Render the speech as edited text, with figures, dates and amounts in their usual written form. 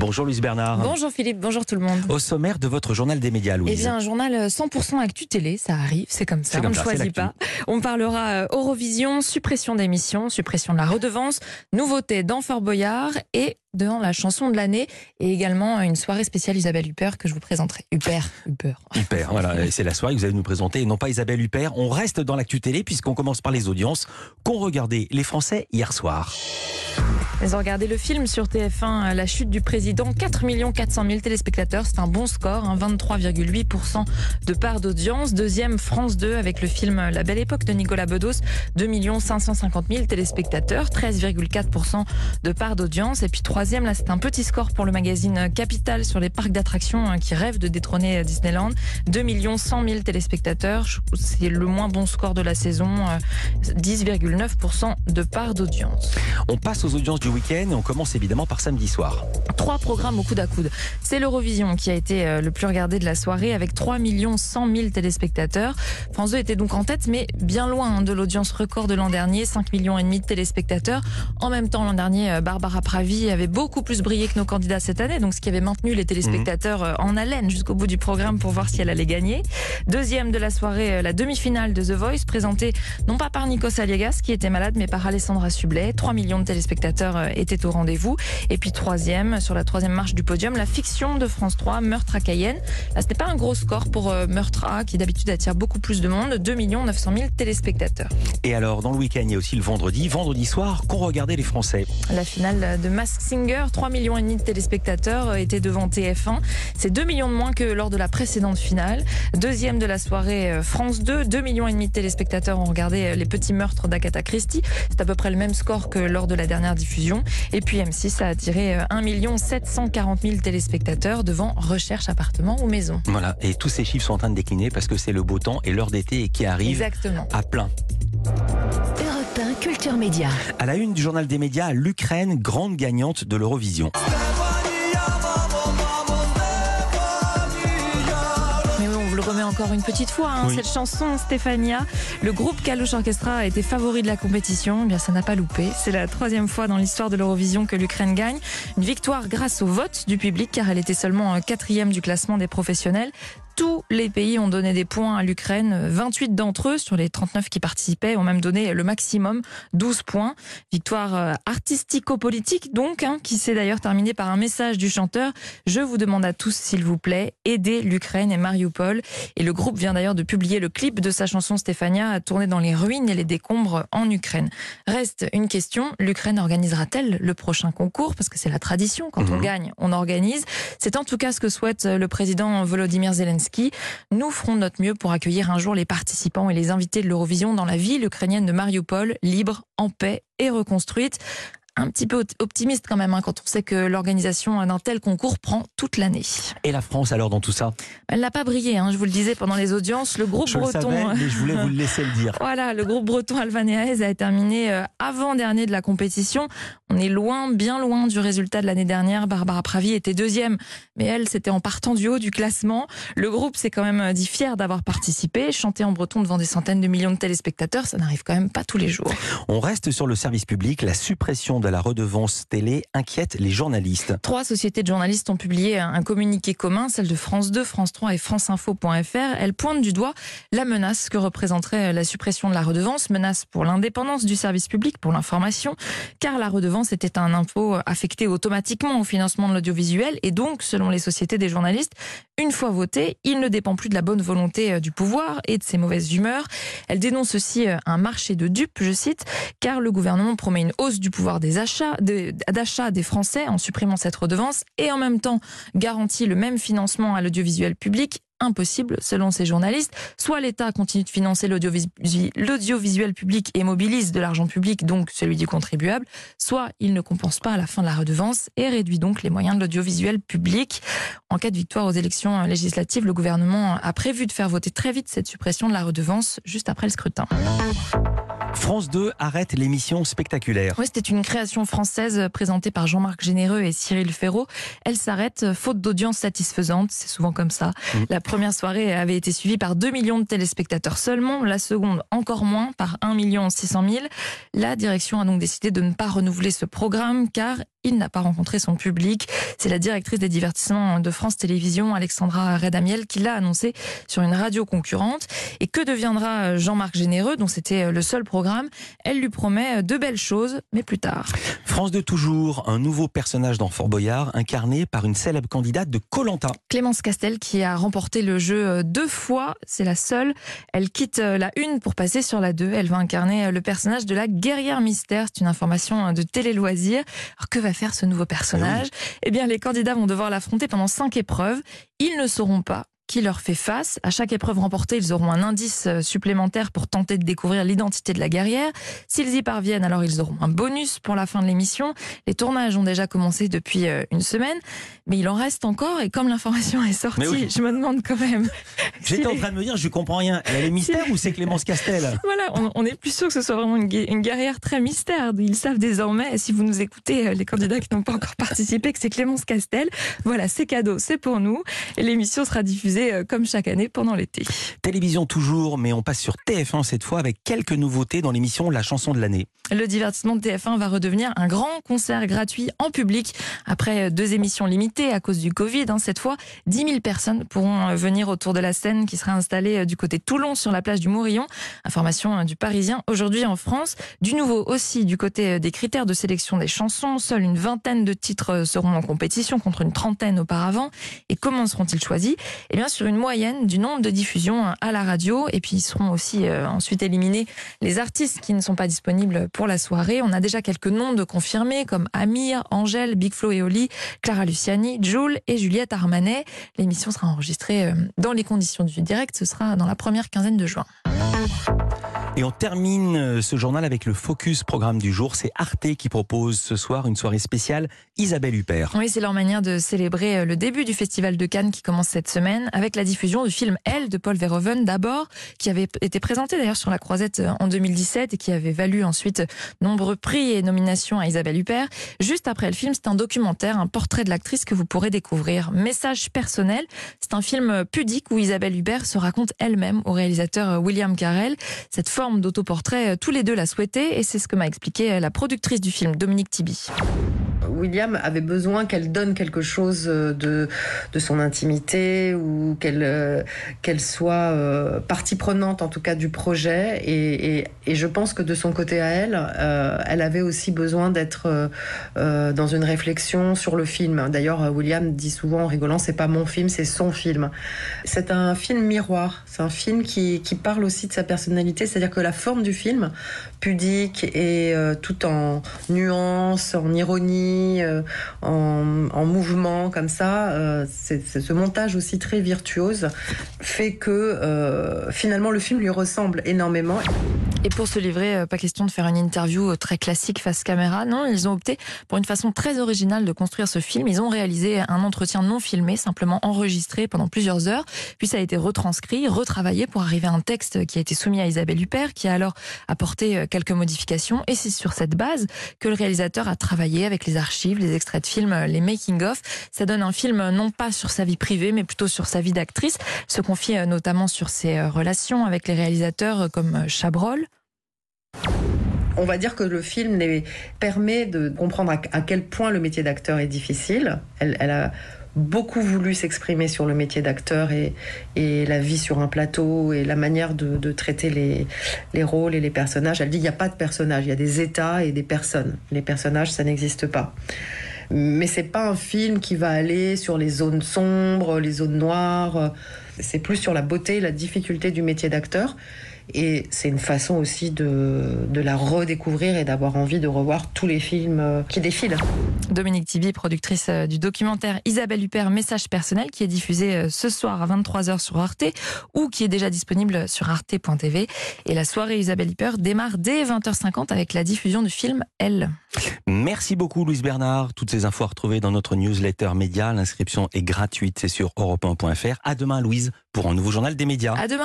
Bonjour Louise Bernard. Bonjour Philippe, bonjour tout le monde. Au sommaire de votre journal des médias, Louise. Eh bien, un journal 100% actu télé, ça arrive, c'est comme ça, on ne choisit pas. On parlera Eurovision, suppression d'émissions, suppression de la redevance, nouveauté dans Fort Boyard et dans la chanson de l'année, et également une soirée spéciale Isabelle Huppert que je vous présenterai. Huppert, voilà, c'est la soirée que vous allez nous présenter, et non pas Isabelle Huppert. On reste dans l'actu télé puisqu'on commence par les audiences qu'ont regardé les Français hier soir. Ils ont regardé le film sur TF1, La chute du président, 4 400 000 téléspectateurs, c'est un bon score, 23,8% de part d'audience. Deuxième, France 2 avec le film La Belle Époque de Nicolas Bedos, 2 550 000 téléspectateurs, 13,4% de part d'audience. Et puis troisième, là c'est un petit score pour le magazine Capital sur les parcs d'attractions qui rêvent de détrôner Disneyland, 2 100 000 téléspectateurs, c'est le moins bon score de la saison, 10,9% de part d'audience. On passe aux audiences du week-end et on commence évidemment par samedi soir. 3 programmes au coude à coude. C'est l'Eurovision qui a été le plus regardé de la soirée avec 3 100 000 téléspectateurs. France 2 était donc en tête, mais bien loin de l'audience record de l'an dernier, 5,5 millions de téléspectateurs. En même temps, l'an dernier, Barbara Pravi avait beaucoup plus brillé que nos candidats cette année, donc ce qui avait maintenu les téléspectateurs en haleine jusqu'au bout du programme pour voir si elle allait gagner. Deuxième de la soirée, la demi-finale de The Voice, présentée non pas par Nikos Aliagas qui était malade, mais par Alessandra Sublet. 3 millions de téléspectateurs étaient au rendez-vous. Et puis troisième, sur la troisième marche du podium, la fiction de France 3, Meurtre à Cayenne. Là, c'était pas un gros score pour Meurtre A, qui d'habitude attire beaucoup plus de monde, 2 900 000 téléspectateurs. Et alors, dans le week-end, il y a aussi le vendredi soir, qu'ont regardé les Français. La finale de Masked Singer, 3 millions de téléspectateurs étaient devant TF1. C'est 2 millions de moins que lors de la précédente finale. Deuxième de la soirée, France 2, 2 millions de téléspectateurs ont regardé Les Petits Meurtres d'Agatha Christie. C'est à peu près le même score que lors de la dernière diffusion. Et puis M6 a attiré 1 740 000 téléspectateurs devant Recherche, appartement ou maison. Voilà, et tous ces chiffres sont en train de décliner parce que c'est le beau temps et l'heure d'été qui arrive. Exactement. À plein. Europe 1 Culture Média. À la une du journal des médias, l'Ukraine, grande gagnante de l'Eurovision. Le remet encore une petite fois, Oui. Cette chanson Stefania. Le groupe Kalush Orchestra a été favori de la compétition. Eh bien, ça n'a pas loupé. C'est la 3e fois dans l'histoire de l'Eurovision que l'Ukraine gagne. Une victoire grâce au vote du public, car elle était seulement 4e du classement des professionnels. Tous les pays ont donné des points à l'Ukraine. 28 d'entre eux, sur les 39 qui participaient, ont même donné le maximum, 12 points. Victoire artistico-politique donc, qui s'est d'ailleurs terminée par un message du chanteur. Je vous demande à tous, s'il vous plaît, aidez l'Ukraine et Mariupol. Et le groupe vient d'ailleurs de publier le clip de sa chanson Stefania, tournée dans les ruines et les décombres en Ukraine. Reste une question, l'Ukraine organisera-t-elle le prochain concours? Parce que c'est la tradition, quand on gagne, on organise. C'est en tout cas ce que souhaite le président Volodymyr Zelensky. Nous ferons notre mieux pour accueillir un jour les participants et les invités de l'Eurovision dans la ville ukrainienne de Mariupol, libre, en paix et reconstruite. Un petit peu optimiste quand même, quand on sait que l'organisation d'un tel concours prend toute l'année. Et la France alors dans tout ça? Elle n'a pas brillé, je vous le disais pendant les audiences. Le groupe breton. Je le savais, mais je voulais vous le laisser le dire. Voilà, le groupe breton Alvan et Aez a terminé avant-dernier de la compétition. On est loin, bien loin du résultat de l'année dernière. Barbara Pravi était 2e, mais elle, c'était en partant du haut du classement. Le groupe s'est quand même dit fier d'avoir participé. Chanter en breton devant des centaines de millions de téléspectateurs, ça n'arrive quand même pas tous les jours. On reste sur le service public. La suppression de la redevance télé inquiète les journalistes. 3 sociétés de journalistes ont publié un communiqué commun, celle de France 2, France 3 et franceinfo.fr. Elles pointent du doigt la menace que représenterait la suppression de la redevance, menace pour l'indépendance du service public, pour l'information, car la redevance était un impôt affecté automatiquement au financement de l'audiovisuel et donc, selon les sociétés des journalistes, une fois voté, il ne dépend plus de la bonne volonté du pouvoir et de ses mauvaises humeurs. Elle dénonce aussi un marché de dupes, je cite, car le gouvernement promet une hausse du pouvoir des achats, d'achat des Français en supprimant cette redevance et en même temps garantit le même financement à l'audiovisuel public. Impossible, selon ces journalistes. Soit l'État continue de financer l'audiovisuel public et mobilise de l'argent public, donc celui du contribuable, soit il ne compense pas à la fin de la redevance et réduit donc les moyens de l'audiovisuel public. En cas de victoire aux élections législatives, le gouvernement a prévu de faire voter très vite cette suppression de la redevance juste après le scrutin. France 2 arrête l'émission Spectaculaire. Oui, c'était une création française présentée par Jean-Marc Généreux et Cyril Ferraud. Elle s'arrête faute d'audience satisfaisante, c'est souvent comme ça. La première soirée avait été suivie par 2 millions de téléspectateurs seulement, la seconde encore moins, par 1 600 000. La direction a donc décidé de ne pas renouveler ce programme car il n'a pas rencontré son public. C'est la directrice des divertissements de France Télévisions, Alexandra Redamiel, qui l'a annoncé sur une radio concurrente. Et que deviendra Jean-Marc Généreux, dont c'était le seul programme? Elle lui promet de belles choses, mais plus tard. France 2 toujours, un nouveau personnage dans Fort Boyard, incarné par une célèbre candidate de Koh-Lanta. Clémence Castel, qui a remporté le jeu 2 fois, c'est la seule. Elle quitte la 1 pour passer sur la 2. Elle va incarner le personnage de la guerrière mystère. C'est une information de Télé-Loisirs. Alors que va faire ce nouveau personnage? Eh bien, les candidats vont devoir l'affronter pendant 5 épreuves. Ils ne sauront pas qui leur fait face. À chaque épreuve remportée, ils auront un indice supplémentaire pour tenter de découvrir l'identité de la guerrière. S'ils y parviennent, alors ils auront un bonus pour la fin de l'émission. Les tournages ont déjà commencé depuis une semaine, mais il en reste encore. Et comme l'information est sortie, je me demande quand même... J'étais en train de me dire, je comprends rien. Elle est mystère ou c'est Clémence Castel? Voilà, on est plus sûr que ce soit vraiment une guerrière très mystère. Ils savent désormais, si vous nous écoutez, les candidats qui n'ont pas encore participé, que c'est Clémence Castel. Voilà, c'est cadeau, c'est pour nous. Et l'émission sera diffusée comme chaque année pendant l'été. Télévision toujours, mais on passe sur TF1 cette fois avec quelques nouveautés dans l'émission La chanson de l'année. Le divertissement de TF1 va redevenir un grand concert gratuit en public après 2 émissions limitées à cause du Covid. Cette fois, 10 000 personnes pourront venir autour de la scène qui sera installée du côté de Toulon sur la plage du Mourillon. Information du Parisien aujourd'hui en France. Du nouveau aussi du côté des critères de sélection des chansons. Seule une vingtaine de titres seront en compétition contre une trentaine auparavant. Et comment seront-ils choisis? Eh bien, sur une moyenne du nombre de diffusions à la radio. Et puis, ils seront aussi ensuite éliminés les artistes qui ne sont pas disponibles pour la soirée. On a déjà quelques noms de confirmés comme Amir, Angèle, Big Flo et Oli, Clara Luciani, Jul et Juliette Armanet. L'émission sera enregistrée dans les conditions du direct. Ce sera dans la première quinzaine de juin. Et on termine ce journal avec le Focus programme du jour. C'est Arte qui propose ce soir une soirée spéciale Isabelle Huppert. Oui, c'est leur manière de célébrer le début du Festival de Cannes qui commence cette semaine avec la diffusion du film Elle de Paul Verhoeven d'abord, qui avait été présenté d'ailleurs sur la Croisette en 2017 et qui avait valu ensuite nombreux prix et nominations à Isabelle Huppert. Juste après le film, c'est un documentaire, un portrait de l'actrice que vous pourrez découvrir. Message personnel, c'est un film pudique où Isabelle Huppert se raconte elle-même au réalisateur William Carell. Cette forme d'autoportrait, tous les deux la souhaitaient et c'est ce que m'a expliqué la productrice du film, Dominique Tibi. William avait besoin qu'elle donne quelque chose de son intimité ou qu'elle soit partie prenante en tout cas du projet et je pense que de son côté à elle avait aussi besoin d'être dans une réflexion sur le film. D'ailleurs William dit souvent en rigolant, c'est pas mon film, c'est son film. C'est un film miroir, c'est un film qui parle aussi de sa personnalité, c'est-à-dire que la forme du film, pudique et tout en nuances, en ironie, en mouvement comme ça, c'est ce montage aussi très virtuose fait que finalement le film lui ressemble énormément. Et pour se livrer, pas question de faire une interview très classique face caméra, non, ils ont opté pour une façon très originale de construire ce film. Ils ont réalisé un entretien non filmé, simplement enregistré pendant plusieurs heures, puis ça a été retranscrit, retravaillé pour arriver à un texte qui a été soumis à Isabelle Huppert, qui a alors apporté quelques modifications, et c'est sur cette base que le réalisateur a travaillé avec les archives, les extraits de films, les making-of. Ça donne un film non pas sur sa vie privée, mais plutôt sur sa vie d'actrice. Se confie notamment sur ses relations avec les réalisateurs comme Chabrol. On va dire que le film permet de comprendre à quel point le métier d'acteur est difficile. Elle a beaucoup voulu s'exprimer sur le métier d'acteur et la vie sur un plateau et la manière de traiter les rôles et les personnages. Elle dit qu'il n'y a pas de personnages, il y a des états et des personnes. Les personnages, ça n'existe pas. Mais c'est pas un film qui va aller sur les zones sombres, les zones noires. C'est plus sur la beauté et la difficulté du métier d'acteur. Et c'est une façon aussi de la redécouvrir et d'avoir envie de revoir tous les films qui défilent. Dominique Tibi, productrice du documentaire Isabelle Huppert, Message personnel, qui est diffusé ce soir à 23h sur Arte ou qui est déjà disponible sur arte.tv. Et la soirée Isabelle Huppert démarre dès 20h50 avec la diffusion du film Elle. Merci beaucoup Louise Bernard. Toutes ces infos à retrouver dans notre newsletter média. L'inscription est gratuite, c'est sur europe1.fr. À demain Louise pour un nouveau journal des médias. À demain.